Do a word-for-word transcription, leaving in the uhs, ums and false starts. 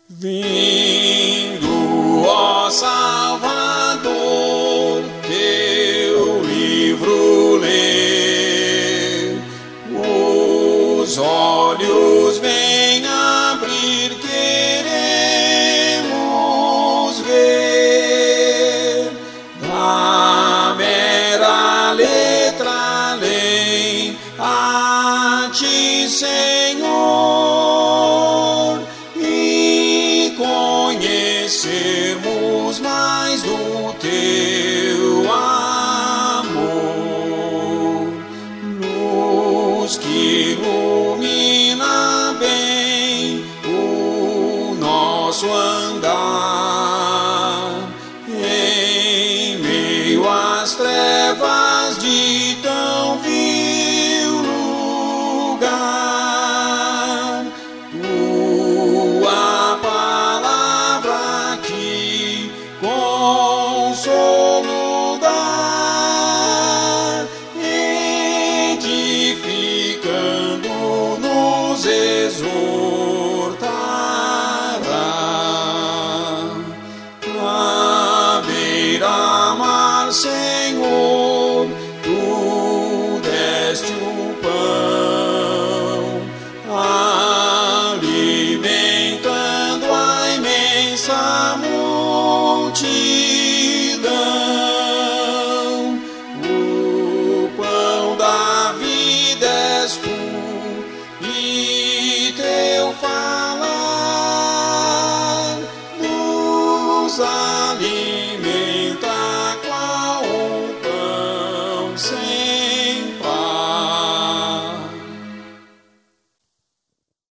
Vindo, ó Salvador, teu livro ler, os olhos vem abrir, queremos ver da mera letra além a ti, Senhor, e conhecermos mais do teu amor, luz que